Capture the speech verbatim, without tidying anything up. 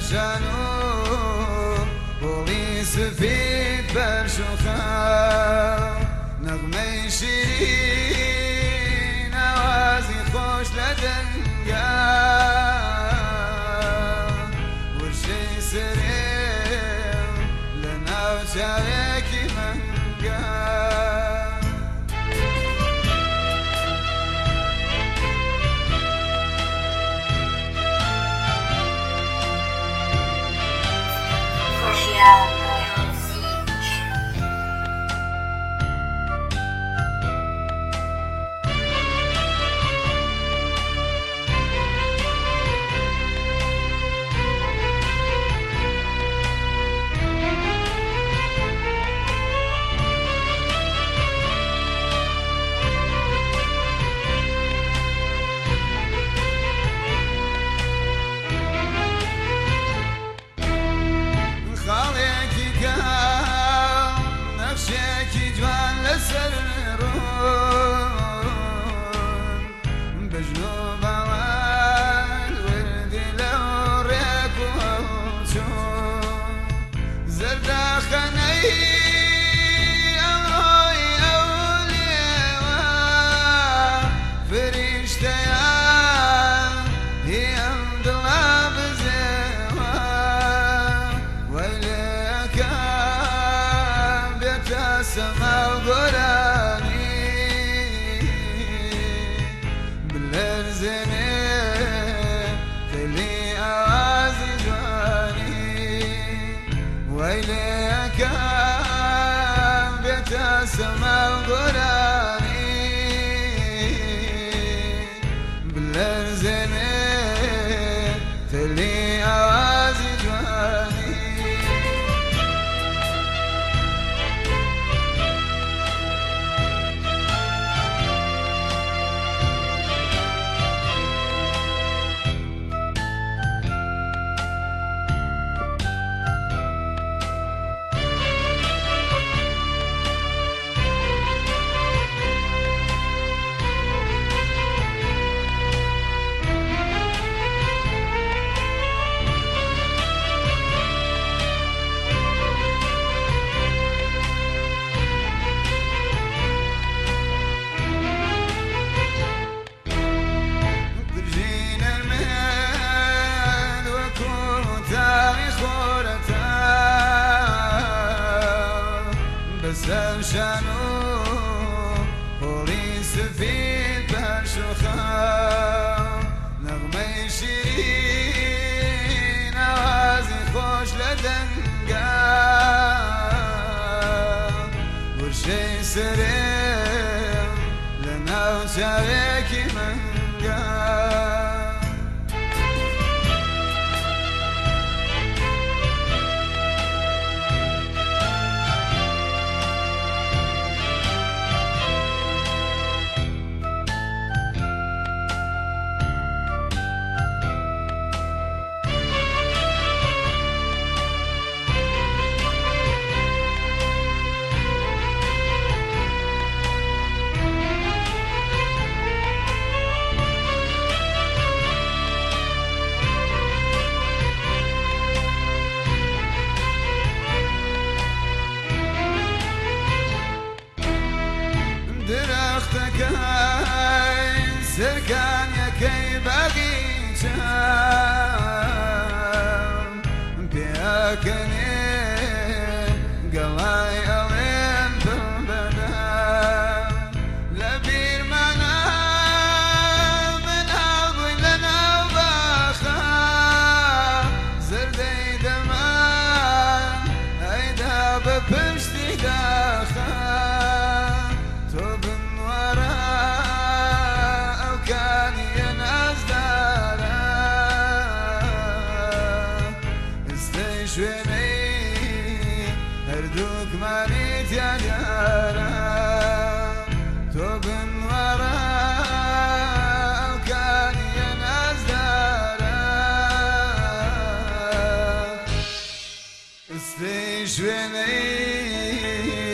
شانو بۆڵی سفید بەرشوخە نەغمەی شیرین ئاوازی خۆش لە دەنگا ورشەی سرێم لە ناو چاوێکی مەنگا سما وقراني بالأرزني تلي أوازي جواني ويلك بيت سما وقراني بالأرزني تلي أوازي جواني شانو بۆڵی سفید بەرشوخە نەغمەی شیرین ئاوازی خۆش لە دەنگا ورشەی سرێم لە ناو چاوێکی مەنگا سركان يكي بغيتم بياكني قلاي ألين بالبدا لبير منا من أبوي لنا وباخا زردي دمان أيدا ببشتي داخا توبن ورا شوێنەی هەردووکمانیت یادیارە تۆ بنوەڕە ئەوکانیە نازدارە ئستەی شوێنەی